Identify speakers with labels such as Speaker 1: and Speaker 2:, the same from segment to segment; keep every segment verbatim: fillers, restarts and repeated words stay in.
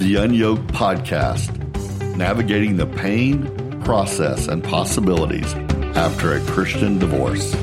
Speaker 1: The Unyoked Podcast, navigating the pain, process, and possibilities after a Christian divorce.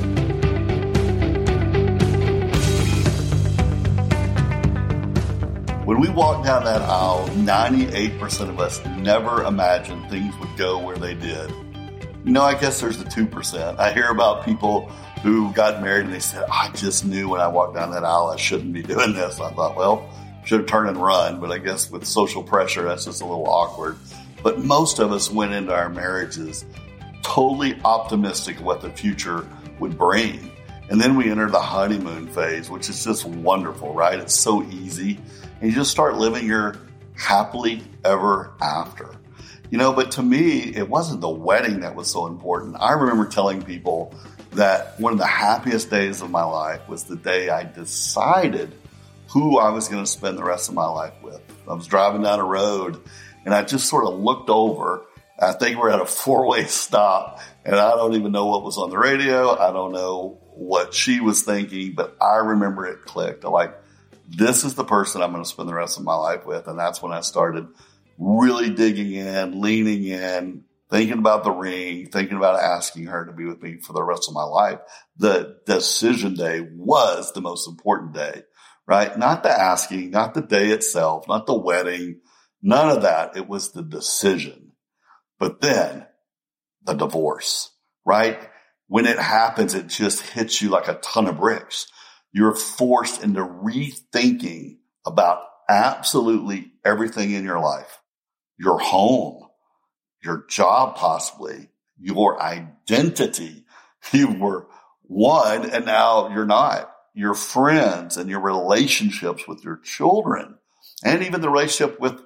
Speaker 1: When we walk down that aisle, ninety-eight percent of us never imagined things would go where they did. You know, I guess there's the two percent. I hear about people who got married and they said, I just knew when I walked down that aisle I shouldn't be doing this. I thought, well, should have turned and run, but I guess with social pressure, that's just a little awkward. But most of us went into our marriages totally optimistic of what the future would bring. And then we enter the honeymoon phase, which is just wonderful, right? It's so easy. And you just start living your happily ever after. You know, but to me, it wasn't the wedding that was so important. I remember telling people that one of the happiest days of my life was the day I decided who I was going to spend the rest of my life with. I was driving down a road and I just sort of looked over. I think we're at a four-way stop and I don't even know what was on the radio. I don't know what she was thinking, but I remember it clicked. I'm like, this is the person I'm going to spend the rest of my life with. And that's when I started really digging in, leaning in, thinking about the ring, thinking about asking her to be with me for the rest of my life. The decision day was the most important day. Right? Not the asking, not the day itself, not the wedding, none of that. It was the decision. But then the divorce, right? When it happens, it just hits you like a ton of bricks. You're forced into rethinking about absolutely everything in your life, your home, your job, possibly your identity. You were one and now you're not. Your friends and your relationships with your children and even the relationship with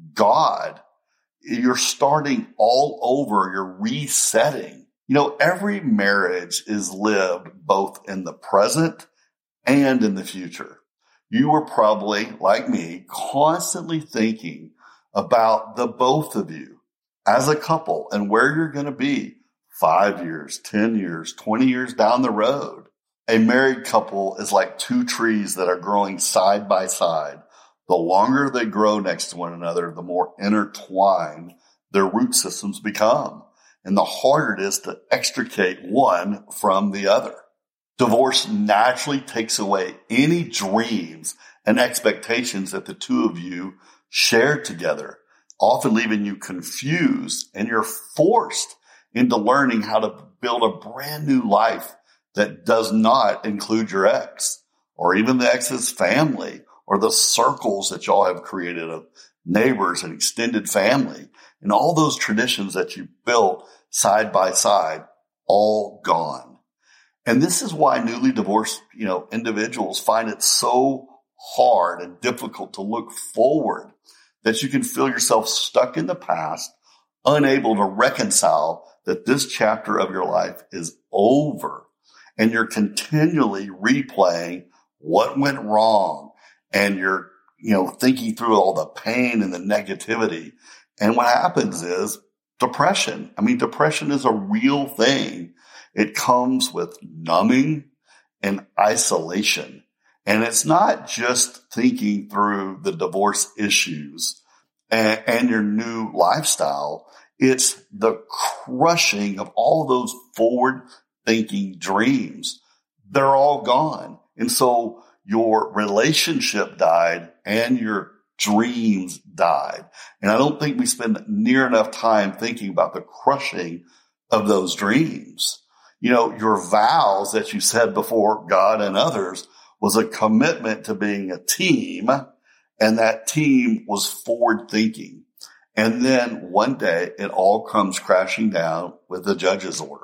Speaker 1: God. You're starting all over. You're resetting. You know, every marriage is lived both in the present and in the future. You were probably, like me, constantly thinking about the both of you as a couple and where you're going to be five years, ten years, twenty years down the road. A married couple is like two trees that are growing side by side. The longer they grow next to one another, the more intertwined their root systems become. And the harder it is to extricate one from the other. Divorce naturally takes away any dreams and expectations that the two of you shared together, often leaving you confused, and you're forced into learning how to build a brand new life that does not include your ex or even the ex's family or the circles that y'all have created of neighbors and extended family and all those traditions that you built side by side, all gone. And this is why newly divorced, you know, individuals find it so hard and difficult to look forward that you can feel yourself stuck in the past, unable to reconcile that this chapter of your life is over. And you're continually replaying what went wrong. And you're, you know, thinking through all the pain and the negativity. And what happens is depression. I mean, depression is a real thing. It comes with numbing and isolation. And it's not just thinking through the divorce issues and, and your new lifestyle. It's the crushing of all those forward thinking dreams. They're all gone. And so your relationship died and your dreams died. And I don't think we spend near enough time thinking about the crushing of those dreams. You know, your vows that you said before God and others was a commitment to being a team, and that team was forward thinking. And then one day it all comes crashing down with the judge's order.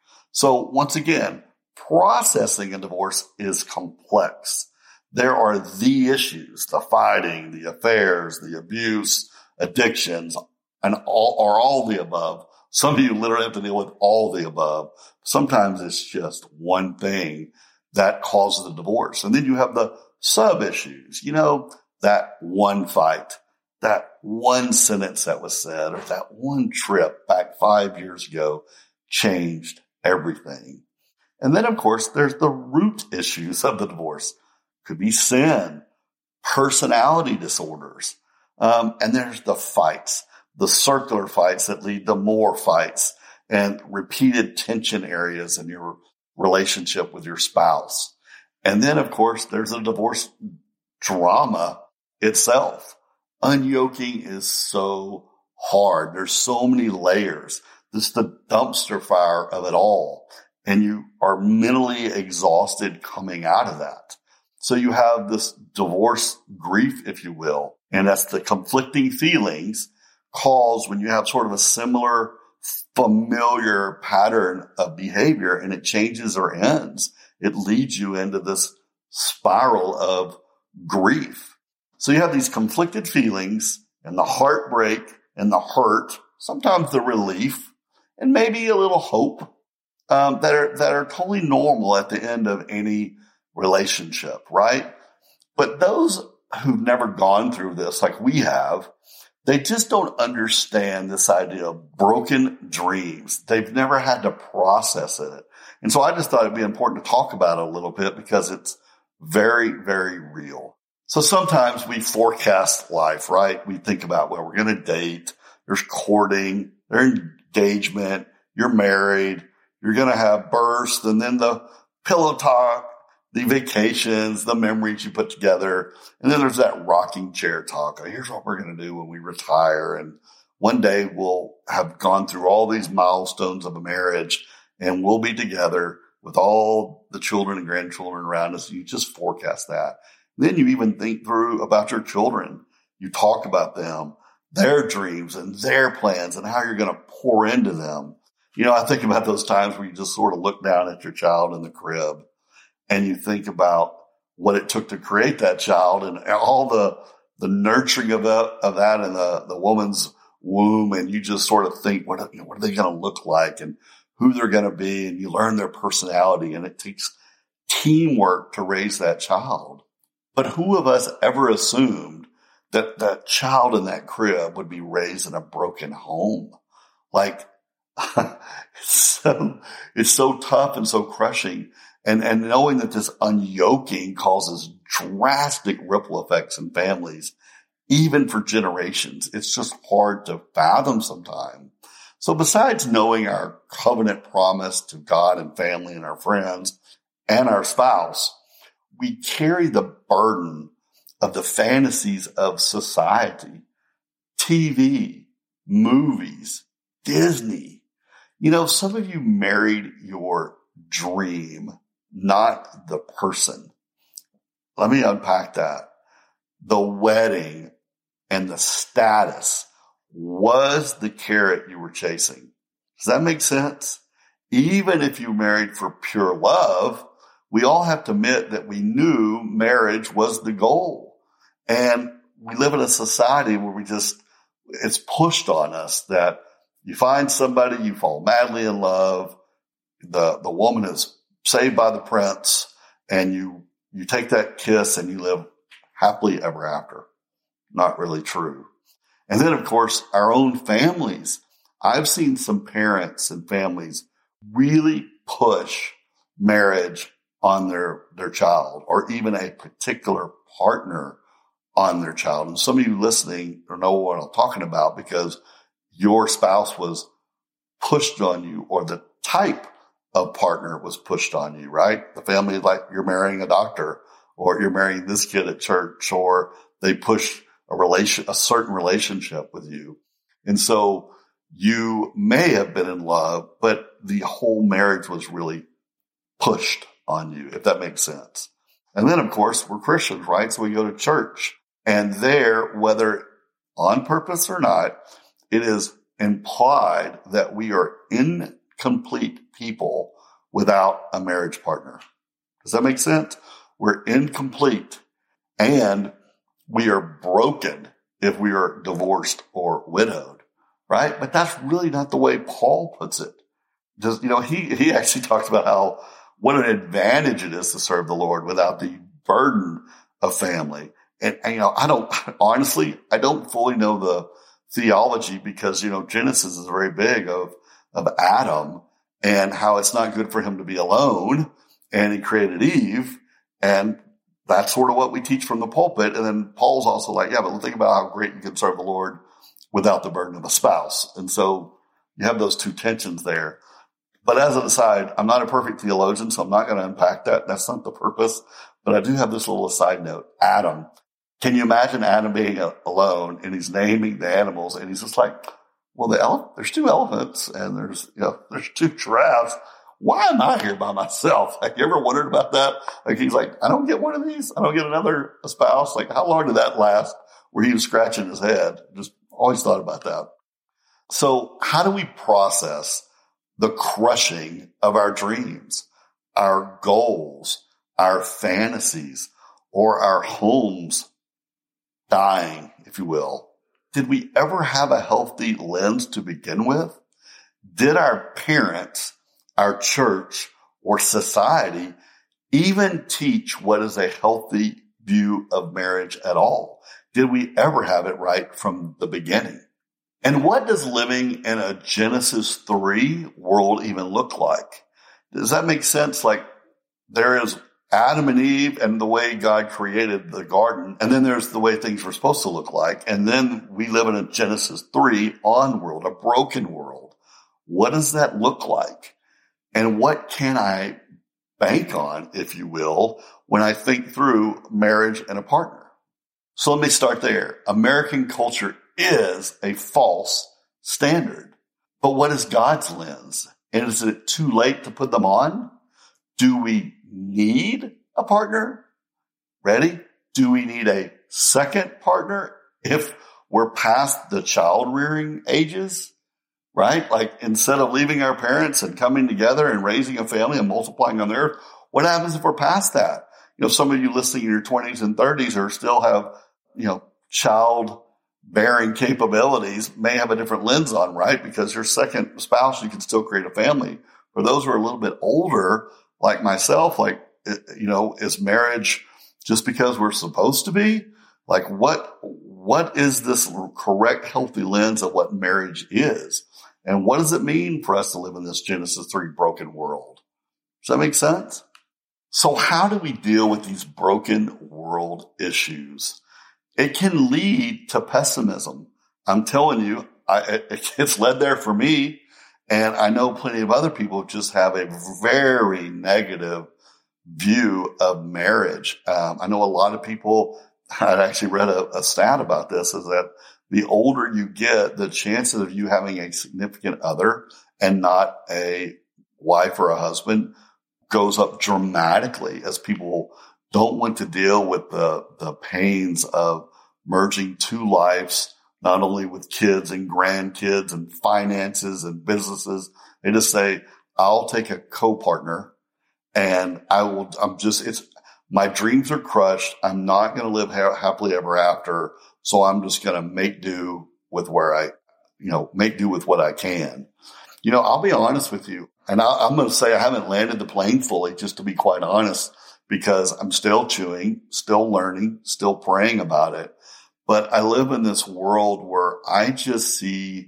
Speaker 1: So once again, processing a divorce is complex. There are the issues, the fighting, the affairs, the abuse, addictions, and all are all the above. Some of you literally have to deal with all the above. Sometimes it's just one thing that causes the divorce. And then you have the sub issues, you know, that one fight, that one sentence that was said, or that one trip back five years ago changed everything. And then, of course, there's the root issues of the divorce. Could be sin, personality disorders, Um, and there's the fights, the circular fights that lead to more fights and repeated tension areas in your relationship with your spouse. And then, of course, there's the divorce drama itself. Unyoking is so hard. There's so many layers. This is the dumpster fire of it all. And you are mentally exhausted coming out of that. So you have this divorce grief, if you will. And that's the conflicting feelings caused when you have sort of a similar familiar pattern of behavior and it changes or ends. It leads you into this spiral of grief. So you have these conflicted feelings and the heartbreak and the hurt, sometimes the relief and maybe a little hope, um, that are, that are totally normal at the end of any relationship, right? But those who've never gone through this like we have, they just don't understand this idea of broken dreams. They've never had to process it. And so I just thought it'd be important to talk about it a little bit because it's very, very real. So sometimes we forecast life, right? We think about, well, we're going to date. There's courting, there's engagement. You're married. You're going to have births and then the pillow talk, the vacations, the memories you put together. And then there's that rocking chair talk. Oh, here's what we're going to do when we retire. And one day we'll have gone through all these milestones of a marriage and we'll be together with all the children and grandchildren around us. You just forecast that. Then you even think through about your children. You talk about them, their dreams and their plans and how you're going to pour into them. You know, I think about those times where you just sort of look down at your child in the crib and you think about what it took to create that child and all the the nurturing of that, of that in the, the woman's womb. And you just sort of think, what, you know, what are they going to look like and who they're going to be? And you learn their personality. And it takes teamwork to raise that child. But who of us ever assumed that that child in that crib would be raised in a broken home? Like, it's so, it's so tough and so crushing. And, and knowing that this unyoking causes drastic ripple effects in families, even for generations, it's just hard to fathom sometimes. So besides knowing our covenant promise to God and family and our friends and our spouse, we carry the burden of the fantasies of society, T V, movies, Disney. You know, some of you married your dream, not the person. Let me unpack that. The wedding and the status was the carrot you were chasing. Does that make sense? Even if you married for pure love, we all have to admit that we knew marriage was the goal. And we live in a society where we just, it's pushed on us that you find somebody, you fall madly in love, the, the woman is saved by the prince, and you, you take that kiss and you live happily ever after. Not really true. And then, of course, our own families. I've seen some parents and families really push marriage on their, their child or even a particular partner on their child. And some of you listening know what I'm talking about because your spouse was pushed on you or the type of partner was pushed on you, right? The family, like you're marrying a doctor or you're marrying this kid at church or they push a relation, a certain relationship with you. And so you may have been in love, but the whole marriage was really pushed on you, if that makes sense. And then, of course, we're Christians, right? So we go to church. And there, whether on purpose or not, it is implied that we are incomplete people without a marriage partner. Does that make sense? We're incomplete and we are broken if we are divorced or widowed, right? But that's really not the way Paul puts it. Just, you know, he, he actually talks about how what an advantage it is to serve the Lord without the burden of family. And, and, you know, I don't, honestly, I don't fully know the theology because, you know, Genesis is very big of, of Adam and how it's not good for him to be alone. And he created Eve. And that's sort of what we teach from the pulpit. And then Paul's also like, yeah, but think about how great you can serve the Lord without the burden of a spouse. And so you have those two tensions there. But as an aside, I'm not a perfect theologian, so I'm not going to unpack that. That's not the purpose. But I do have this little aside note. Adam. Can you imagine Adam being alone and he's naming the animals and he's just like, well, the ele- there's two elephants and there's, you know, there's two giraffes. Why am I here by myself? Have you ever wondered about that? Like, he's like, I don't get one of these. I don't get another spouse. Like, how long did that last where he was scratching his head? Just always thought about that. So how do we process the crushing of our dreams, our goals, our fantasies, or our homes dying, if you will? Did we ever have a healthy lens to begin with? Did our parents, our church, or society even teach what is a healthy view of marriage at all? Did we ever have it right from the beginning? And what does living in a Genesis three world even look like? Does that make sense? Like, there is Adam and Eve and the way God created the garden, and then there's the way things were supposed to look like. And then we live in a Genesis three on world, a broken world. What does that look like? And what can I bank on, if you will, when I think through marriage and a partner? So let me start there. American culture is a false standard. But what is God's lens? And is it too late to put them on? Do we need a partner? Ready? Do we need a second partner if we're past the child rearing ages? Right? Like, instead of leaving our parents and coming together and raising a family and multiplying on the earth, what happens if we're past that? You know, some of you listening in your twenties and thirties or still have, you know, child bearing capabilities may have a different lens on, right? Because your second spouse, you can still create a family. For those who are a little bit older, like myself, like, you know, is marriage just because we're supposed to be? Like, what, what is this correct, healthy lens of what marriage is? And what does it mean for us to live in this Genesis three broken world? Does that make sense? So how do we deal with these broken world issues? It can lead to pessimism. I'm telling you, I, it, it's led there for me. And I know plenty of other people just have a very negative view of marriage. Um, I know a lot of people, I actually read a, a stat about this, is that the older you get, the chances of you having a significant other and not a wife or a husband goes up dramatically as people don't want to deal with the, the pains of merging two lives, not only with kids and grandkids and finances and businesses. They just say, I'll take a co-partner and I will, I'm just, it's, my dreams are crushed. I'm not going to live ha- happily ever after. So I'm just going to make do with where I, you know, make do with what I can. You know, I'll be honest with you. And I, I'm going to say I haven't landed the plane fully, just to be quite honest, because I'm still chewing, still learning, still praying about it. But I live in this world where I just see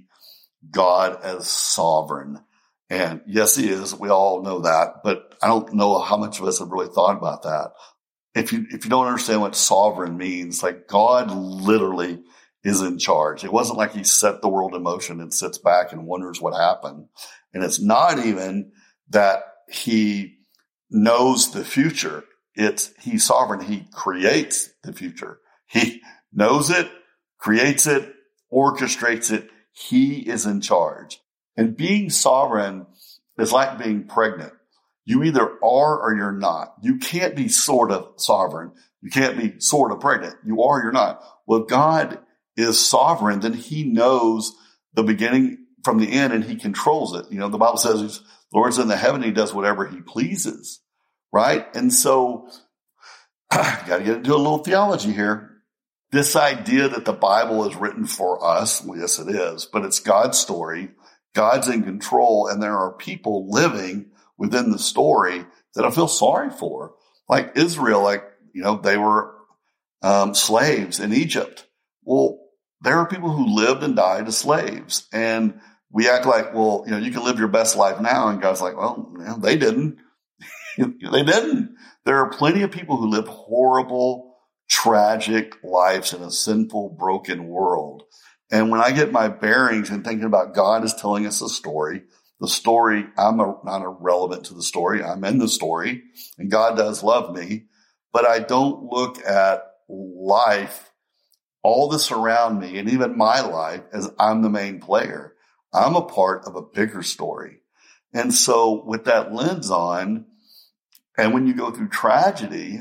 Speaker 1: God as sovereign. And yes, he is. We all know that, but I don't know how much of us have really thought about that. If you, if you don't understand what sovereign means, like, God literally is in charge. It wasn't like he set the world in motion and sits back and wonders what happened. And it's not even that he knows the future. It's he's sovereign. He creates the future. He knows it, creates it, orchestrates it. He is in charge. And being sovereign is like being pregnant. You either are or you're not. You can't be sort of sovereign. You can't be sort of pregnant. You are or you're not. Well, God is sovereign, then he knows the beginning from the end and he controls it. You know, the Bible says the Lord's in the heaven. He does whatever he pleases, right? And so got to get into a little theology here. This idea that the Bible is written for us, well, yes, it is, but it's God's story. God's in control, and there are people living within the story that I feel sorry for. Like Israel, like, you know, they were um, slaves in Egypt. Well, there are people who lived and died as slaves. And we act like, well, you know, you can live your best life now. And God's like, well, you know, they didn't. They didn't. There are plenty of people who live horrible, tragic lives in a sinful, broken world. And when I get my bearings and thinking about God is telling us a story, the story, I'm a, not irrelevant to the story. I'm in the story, and God does love me. But I don't look at life, all this around me, and even my life as I'm the main player. I'm a part of a bigger story. And so with that lens on, and when you go through tragedy,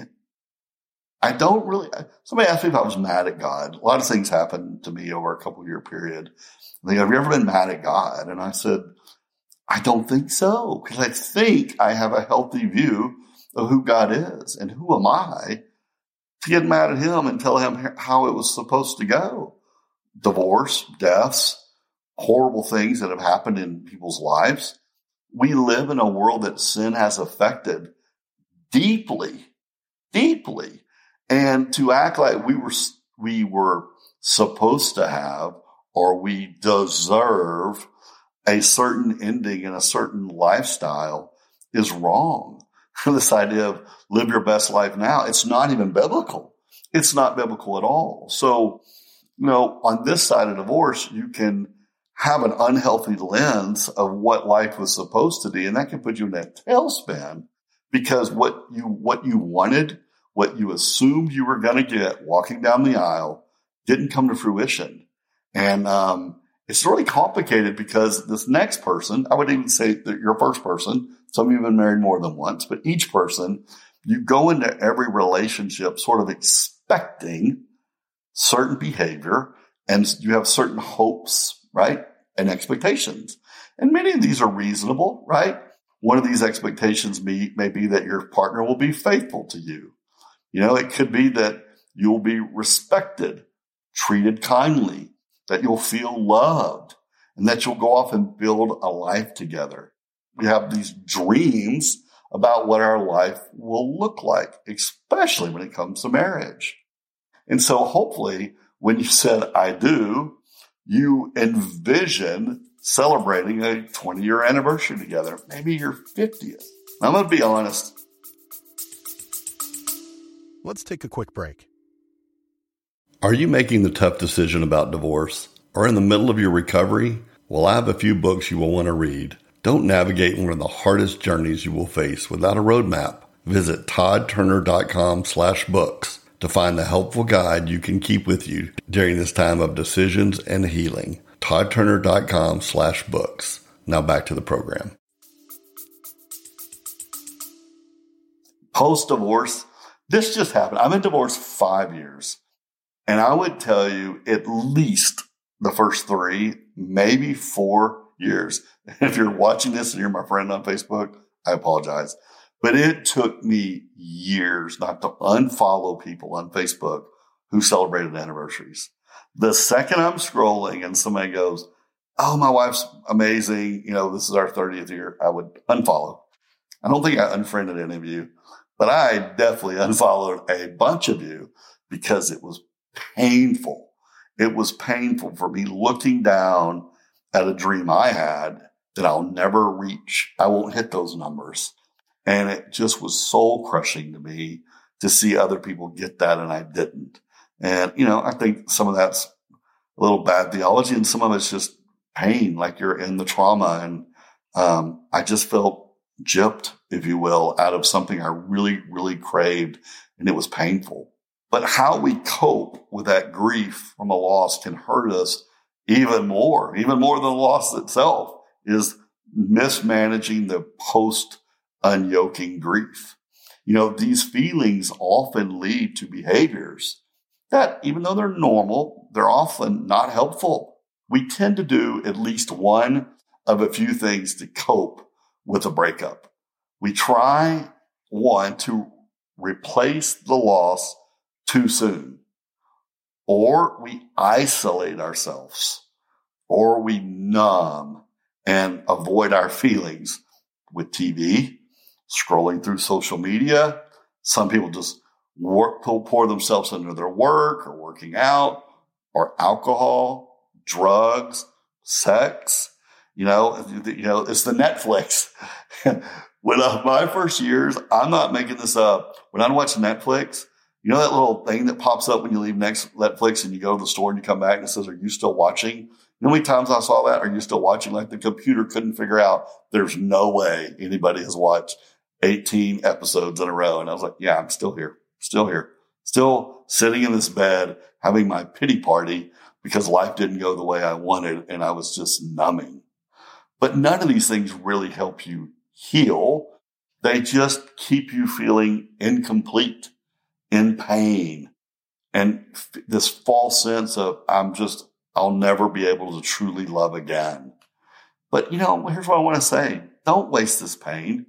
Speaker 1: I don't really, somebody asked me if I was mad at God. A lot of things happened to me over a couple year period. They go, have you ever been mad at God? And I said, I don't think so, because I think I have a healthy view of who God is, and who am I to get mad at him and tell him how it was supposed to go. Divorce, deaths, horrible things that have happened in people's lives. We live in a world that sin has affected deeply, deeply. And to act like we were, we were supposed to have, or we deserve a certain ending in a certain lifestyle is wrong. This idea of live your best life now, it's not even biblical. It's not biblical at all. So, you know, on this side of divorce, you can have an unhealthy lens of what life was supposed to be, and that can put you in that tailspin, because what you, what you wanted, what you assumed you were going to get walking down the aisle didn't come to fruition. And, um, it's really complicated because this next person, I would even say that your first person, some of you have been married more than once, but each person, you go into every relationship sort of expecting certain behavior, and you have certain hopes, right? And expectations. And many of these are reasonable, right? One of these expectations may, may be that your partner will be faithful to you. You know, it could be that you'll be respected, treated kindly, that you'll feel loved, and that you'll go off and build a life together. We have these dreams about what our life will look like, especially when it comes to marriage. And so hopefully when you said, I do, you envision celebrating a twenty year anniversary together, maybe your fiftieth. I'm going to be honest.
Speaker 2: Let's take a quick break.
Speaker 1: Are you making the tough decision about divorce, or in the middle of your recovery? Well, I have a few books you will want to read. Don't navigate one of the hardest journeys you will face without a roadmap. Visit toddturner.com slash books to find the helpful guide you can keep with you during this time of decisions and healing. toddturner.com slash books. Now back to the program. Post-divorce, this just happened. I've been divorced five years. And I would tell you at least the first three, maybe four years. If you're watching this and you're my friend on Facebook, I apologize. But it took me years not to unfollow people on Facebook who celebrated anniversaries. The second I'm scrolling and somebody goes, oh, my wife's amazing, you know, this is our thirtieth year, I would unfollow. I don't think I unfriended any of you, but I definitely unfollowed a bunch of you because it was painful. It was painful for me looking down at a dream I had that I'll never reach. I won't hit those numbers. And it just was soul crushing to me to see other people get that and I didn't. And, you know, I think some of that's a little bad theology and some of it's just pain, like you're in the trauma. And um, I just felt gypped, if you will, out of something I really, really craved. And it was painful. But how we cope with that grief from a loss can hurt us even more, even more than the loss itself, is mismanaging the post-unyoking grief. You know, these feelings often lead to behaviors that, even though they're normal, they're often not helpful. We tend to do at least one of a few things to cope with a breakup. We try, one, to replace the loss too soon, or we isolate ourselves, or we numb and avoid our feelings with T V, scrolling through social media. Some people just work, pour themselves into their work or working out, or alcohol, drugs, sex. You know, you know, it's the Netflix. when uh, my first years, I'm not making this up. When I watch Netflix, you know that little thing that pops up when you leave next Netflix and you go to the store and you come back and it says, "Are you still watching?" You know how many times I saw that? "Are you still watching?" Like the computer couldn't figure out there's no way anybody has watched eighteen episodes in a row. And I was like, yeah, I'm still here, still here, still sitting in this bed, having my pity party because life didn't go the way I wanted. And I was just numbing. But none of these things really help you heal. They just keep you feeling incomplete, in pain, and f- this false sense of I'm just, I'll never be able to truly love again. But, you know, here's what I want to say. Don't waste this pain.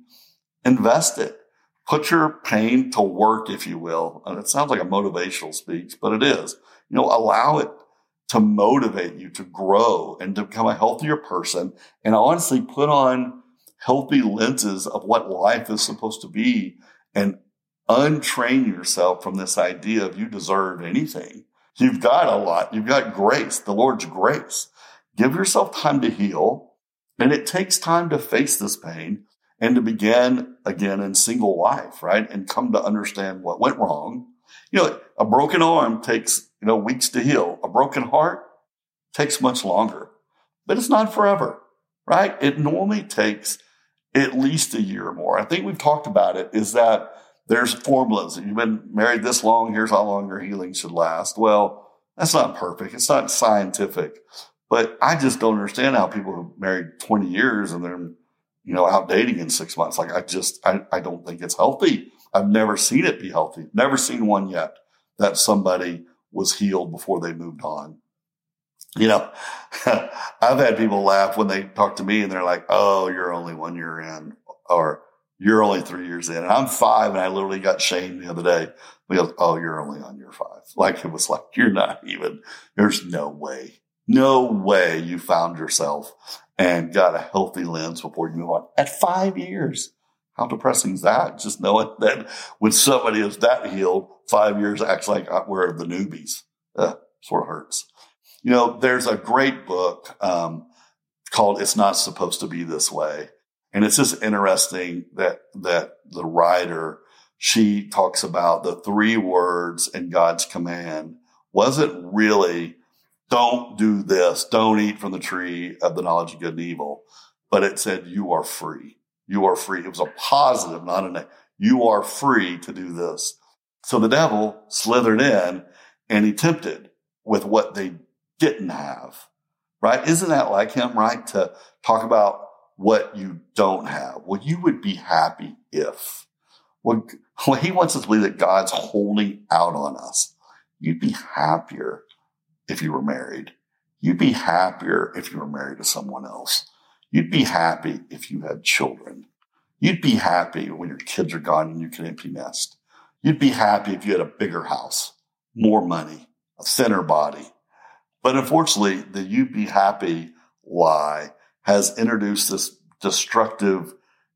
Speaker 1: Invest it. Put your pain to work, if you will. And it sounds like a motivational speech, but it is. You know, allow it to motivate you to grow and to become a healthier person, and honestly put on healthy lenses of what life is supposed to be, and untrain yourself from this idea of you deserve anything. You've got a lot. You've got grace, the Lord's grace. Give yourself time to heal, and it takes time to face this pain and to begin again in single life, right? And come to understand what went wrong. You know, a broken arm takes, you know, weeks to heal. A broken heart takes much longer, but it's not forever, right? It normally takes at least a year or more. I think we've talked about it, is that there's formulas. You've been married this long, here's how long your healing should last. Well, that's not perfect. It's not scientific. But I just don't understand how people who married twenty years and they're, you know, out dating in six months. Like, I just, I, I don't think it's healthy. I've never seen it be healthy. Never seen one yet that somebody was healed before they moved on. You know, I've had people laugh when they talk to me and they're like, "Oh, you're only one year in," or "You're only three years in." And I'm five, and I literally got shamed the other day because, "Oh, you're only on year five." Like, it was like, you're not even, there's no way, no way you found yourself and got a healthy lens before you move on. At five years, how depressing is that? Just knowing that when somebody is that healed, five years acts like we're the newbies. Uh, sort of hurts. You know, there's a great book um, called "It's Not Supposed to Be This Way." And it's just interesting that, that the writer, she talks about the three words in God's command wasn't really, don't do this, don't eat from the tree of the knowledge of good and evil, but it said, you are free. You are free. It was a positive, not a negative. You are free to do this. So the devil slithered in and he tempted with what they didn't have, right? Isn't that like him, right? To talk about what you don't have. Well, you would be happy if. Well, well, he wants us to believe that God's holding out on us. You'd be happier if you were married. You'd be happier if you were married to someone else. You'd be happy if you had children. You'd be happy when your kids are gone and you can empty nest. You'd be happy if you had a bigger house, more money, a thinner body. But unfortunately, the "you'd be happy" lie has introduced this destructive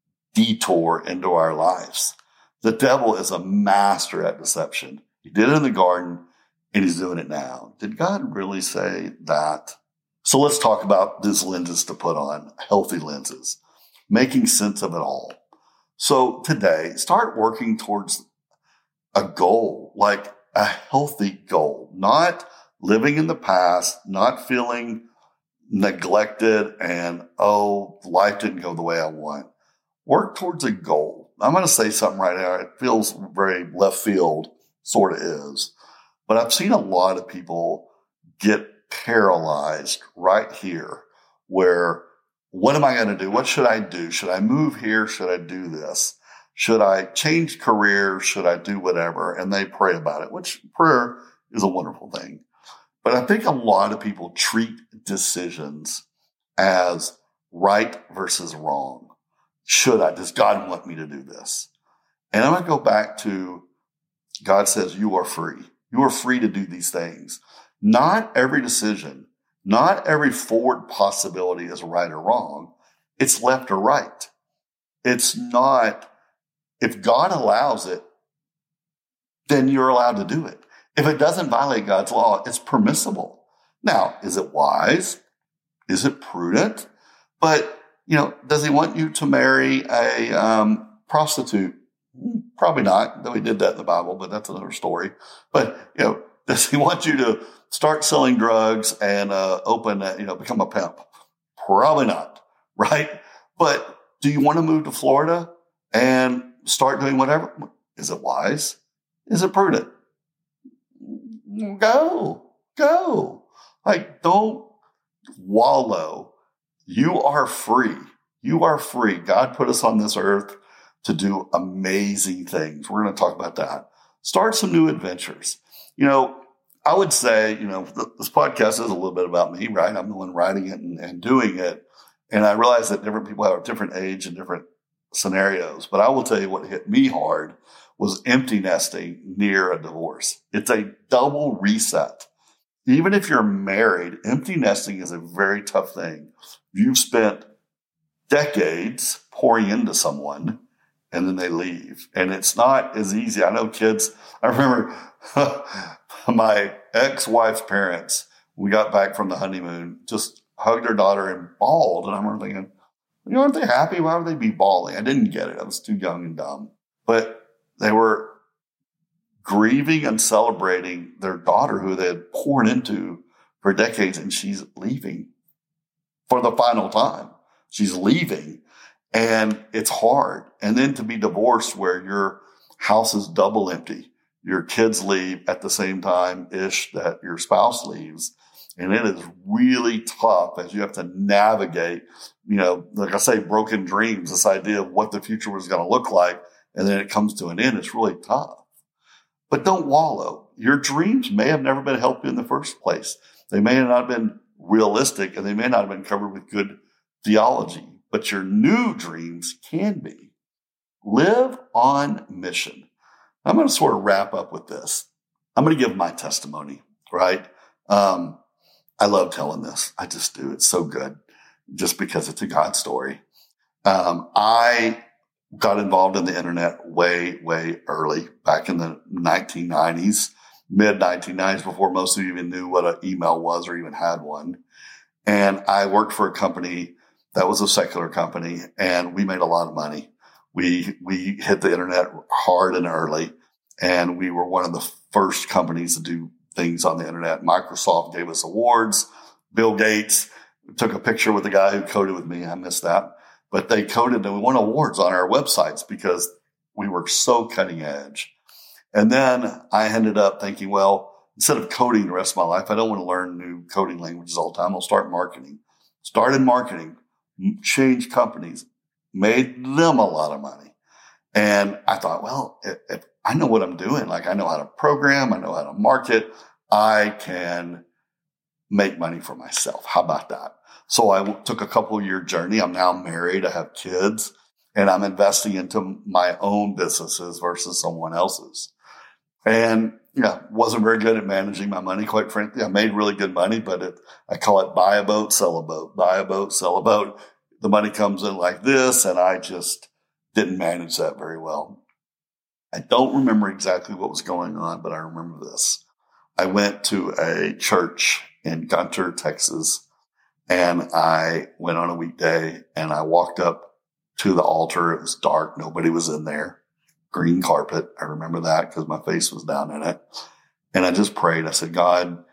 Speaker 1: detour into our lives. The devil is a master at deception. He did it in the garden, and he's doing it now. Did God really say that? So let's talk about these lenses to put on, healthy lenses, making sense of it all. So today, start working towards a goal, like a healthy goal, not living in the past, not feeling neglected and, oh, life didn't go the way I want. Work towards a goal. I'm going to say something right now. It feels very left field, sort of is. But I've seen a lot of people get paralyzed right here where, what am I going to do? What should I do? Should I move here? Should I do this? Should I change careers? Should I do whatever? And they pray about it, which prayer is a wonderful thing. But I think a lot of people treat decisions as right versus wrong. Should I? Does God want me to do this? And I'm going to go back to, God says you are free. You are free to do these things. Not every decision, not every forward possibility is right or wrong. It's left or right. It's not, if God allows it, then you're allowed to do it. If it doesn't violate God's law, it's permissible. Now, is it wise? Is it prudent? But You know, does he want you to marry a um, prostitute? Probably not, though he did that in the Bible, but that's another story. But, you know, does he want you to start selling drugs and uh, open, a, you know, become a pimp? Probably not, right? But do you want to move to Florida and start doing whatever? Is it wise? Is it prudent? Go, go. Like, don't wallow. You are free. You are free. God put us on this earth to do amazing things. We're going to talk about that. Start some new adventures. You know, I would say, you know, this podcast is a little bit about me, right? I'm the one writing it and, and doing it. And I realize that different people have a different age and different scenarios. But I will tell you what hit me hard was empty nesting near a divorce. It's a double reset. Even if you're married, empty nesting is a very tough thing. You've spent decades pouring into someone and then they leave. And it's not as easy. I know kids, I remember my ex-wife's parents, we got back from the honeymoon, just hugged her daughter and bawled. And I remember thinking, you know, aren't they happy? Why would they be bawling? I didn't get it. I was too young and dumb. But they were grieving and celebrating their daughter who they had poured into for decades, and she's leaving for the final time. She's leaving, and it's hard. And then to be divorced where your house is double empty, your kids leave at the same time-ish that your spouse leaves. And it is really tough as you have to navigate, you know, like I say, broken dreams, this idea of what the future was going to look like. And then it comes to an end. It's really tough. But don't wallow. Your dreams may have never been helped in the first place. They may have not been realistic, and they may not have been covered with good theology. But your new dreams can be. Live on mission. I'm going to sort of wrap up with this. I'm going to give my testimony, right? Um, I love telling this. I just do. It's so good just because it's a God story. Um, I got involved in the internet way, way early, back in the nineteen nineties, mid nineteen nineties, before most of you even knew what an email was or even had one. And I worked for a company that was a secular company, and we made a lot of money. We, we hit the internet hard and early, and we were one of the first companies to do things on the internet. Microsoft gave us awards. Bill Gates took a picture with the guy who coded with me. I missed that. But they coded and we won awards on our websites because we were so cutting edge. And then I ended up thinking, well, instead of coding the rest of my life, I don't want to learn new coding languages all the time. I'll start marketing. Started marketing, changed companies, made them a lot of money. And I thought, well, if, if I know what I'm doing, like I know how to program, I know how to market, I can make money for myself. How about that? So I w- took a couple year journey. I'm now married. I have kids, and I'm investing into my own businesses versus someone else's. And yeah, wasn't very good at managing my money, quite frankly. I made really good money, but it, I call it buy a boat, sell a boat, buy a boat, sell a boat. The money comes in like this, and I just didn't manage that very well. I don't remember exactly what was going on, but I remember this. I went to a church in Gunter, Texas, and I went on a weekday, and I walked up to the altar. It was dark. Nobody was in there. Green carpet. I remember that because my face was down in it. And I just prayed. I said, God,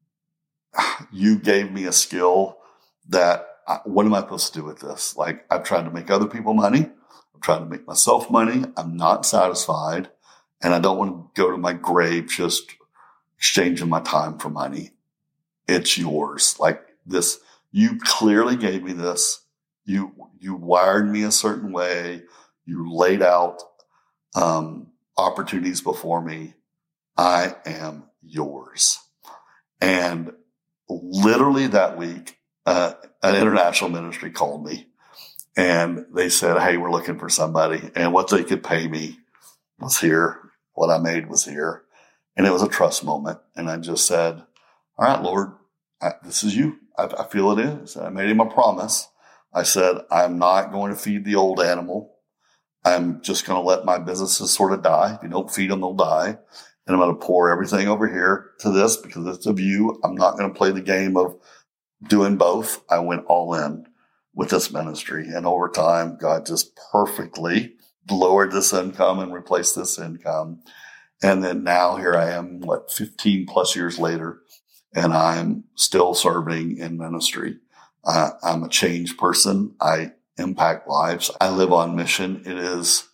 Speaker 1: you gave me a skill that I, what am I supposed to do with this? Like, I've tried to make other people money. I've tried to make myself money. I'm not satisfied. And I don't want to go to my grave just exchanging my time for money. It's yours. Like this, you clearly gave me this. You, you wired me a certain way. You laid out um, opportunities before me. I am yours. And literally that week, uh, an international ministry called me, and they said, hey, we're looking for somebody, and what they could pay me was here. What I made was here. And it was a trust moment. And I just said, all right, Lord, I, this is you. I, I feel it is. I made him a promise. I said, I'm not going to feed the old animal. I'm just going to let my businesses sort of die. If you don't feed them, they'll die. And I'm going to pour everything over here to this because it's of you. I'm not going to play the game of doing both. I went all in. with this ministry. And over time, God just perfectly lowered this income and replaced this income. And then now here I am, what, fifteen plus years later, and I'm still serving in ministry. Uh, I'm a changed person. I impact lives. I live on mission. It is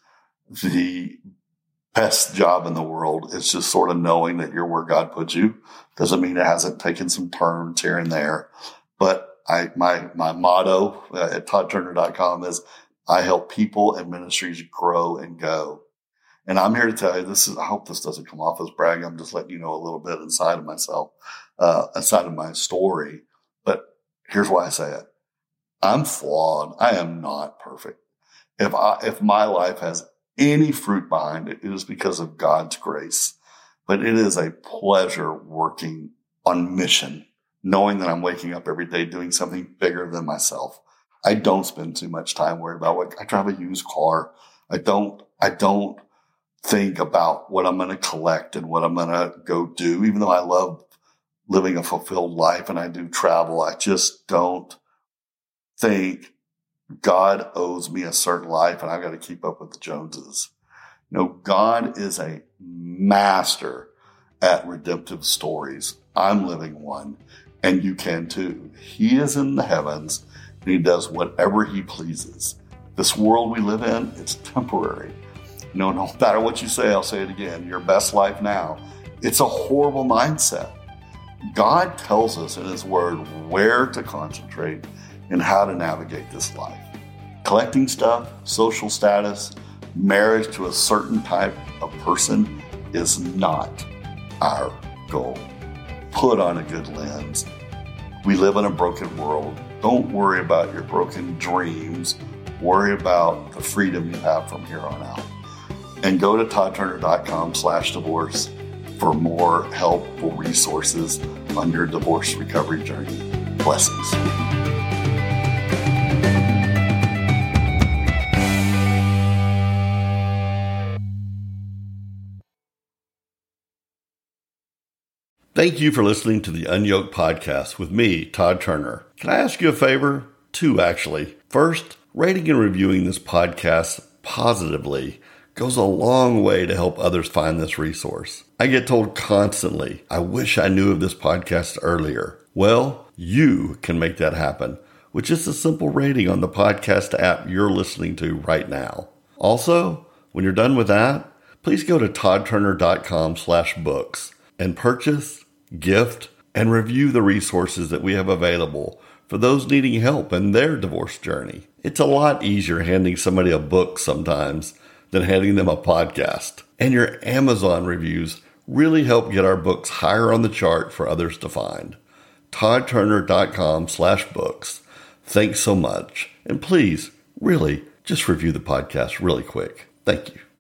Speaker 1: the best job in the world. It's just sort of knowing that you're where God put you. Doesn't mean it hasn't taken some turns here and there. But I, my, my motto uh, at todd turner dot com is I help people and ministries grow and go. And I'm here to tell you this is, I hope this doesn't come off as bragging. I'm just letting you know a little bit inside of myself, uh, inside of my story. But here's why I say it. I'm flawed. I am not perfect. If I, if my life has any fruit behind it, it is because of God's grace. But it is a pleasure working on mission, knowing that I'm waking up every day doing something bigger than myself. I don't spend too much time worried about what I drive a used car. I don't, I don't think about what I'm going to collect and what I'm going to go do. Even though I love living a fulfilled life and I do travel, I just don't think God owes me a certain life and I've got to keep up with the Joneses. You know, God is a master at redemptive stories. I'm living one, and you can too. He is in the heavens and he does whatever he pleases. This world we live in, it's temporary. You know, no matter what you say, I'll say it again, your best life now. It's a horrible mindset. God tells us in his word where to concentrate and how to navigate this life. Collecting stuff, social status, marriage to a certain type of person is not our goal. Put on a good lens. We live in a broken world. Don't worry about your broken dreams. Worry about the freedom you have from here on out. And go to todd turner dot com slash divorce for more helpful resources on your divorce recovery journey. Blessings. Thank you for listening to the Unyoked Podcast with me, Todd Turner. Can I ask you a favor? Two, actually. First, rating and reviewing this podcast positively goes a long way to help others find this resource. I get told constantly, I wish I knew of this podcast earlier. Well, you can make that happen with just a simple rating on the podcast app you're listening to right now. Also, when you're done with that, please go to todd turner dot com slash books and purchase, gift, and review the resources that we have available for those needing help in their divorce journey. It's a lot easier handing somebody a book sometimes than handing them a podcast. And your Amazon reviews really help get our books higher on the chart for others to find. todd turner dot com slash books. Thanks so much. And please, really, just review the podcast really quick. Thank you.